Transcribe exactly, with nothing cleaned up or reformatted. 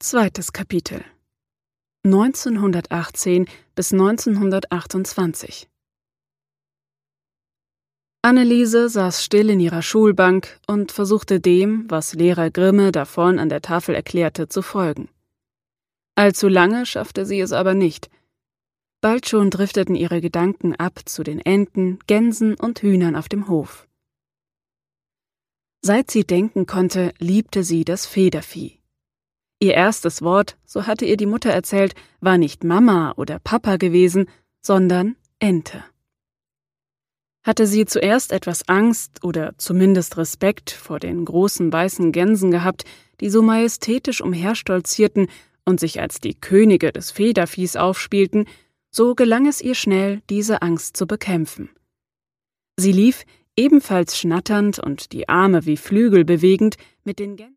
Zweites Kapitel neunzehnhundertachtzehn bis neunzehnhundertachtundzwanzig. Anneliese saß still in ihrer Schulbank und versuchte dem, was Lehrer Grimme da vorn an der Tafel erklärte, zu folgen. Allzu lange schaffte sie es aber nicht. Bald schon drifteten ihre Gedanken ab zu den Enten, Gänsen und Hühnern auf dem Hof. Seit sie denken konnte, liebte sie das Federvieh. Ihr erstes Wort, so hatte ihr die Mutter erzählt, war nicht Mama oder Papa gewesen, sondern Ente. Hatte sie zuerst etwas Angst oder zumindest Respekt vor den großen weißen Gänsen gehabt, die so majestätisch umherstolzierten und sich als die Könige des Federviehs aufspielten, so gelang es ihr schnell, diese Angst zu bekämpfen. Sie lief, ebenfalls schnatternd und die Arme wie Flügel bewegend, mit den Gänsen